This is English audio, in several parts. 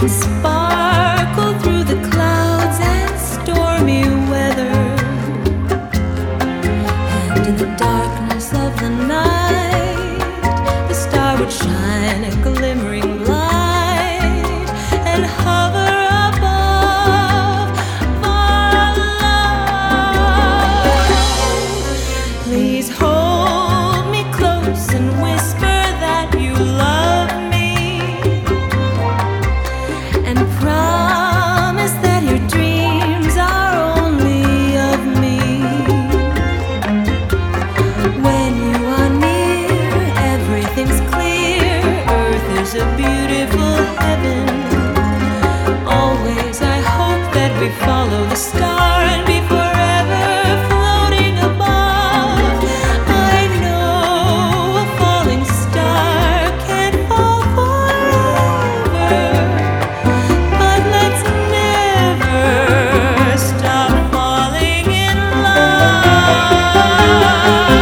and sparkle through the clouds and stormy weather. And in the darkness of the night, the star would shine a glimmering light and hover above our love. Please hold me close and whisper that you love me, and promise that your dreams are only of me. When you are near, everything's clear. Earth is a beautiful heaven. Always I hope that we follow the star and be forever floating above. I know a falling star can't fall forever, but let's never stop falling in love.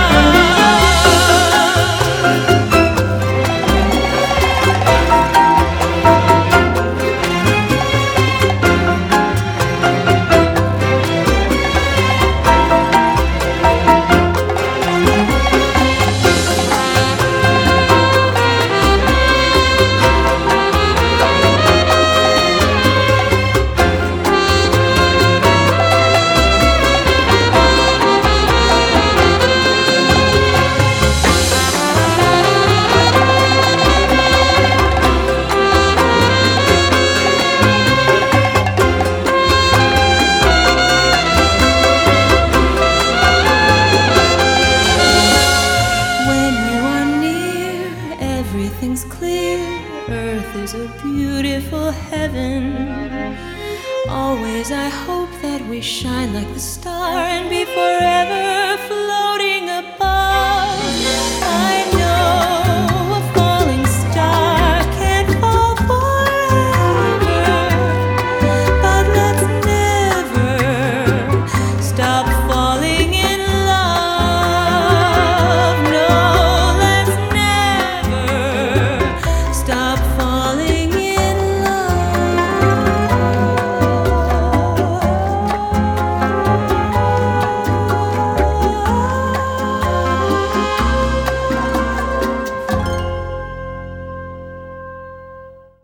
Everything's clear. Earth is a beautiful heaven. Always I hope that we shine like the star and be forever floating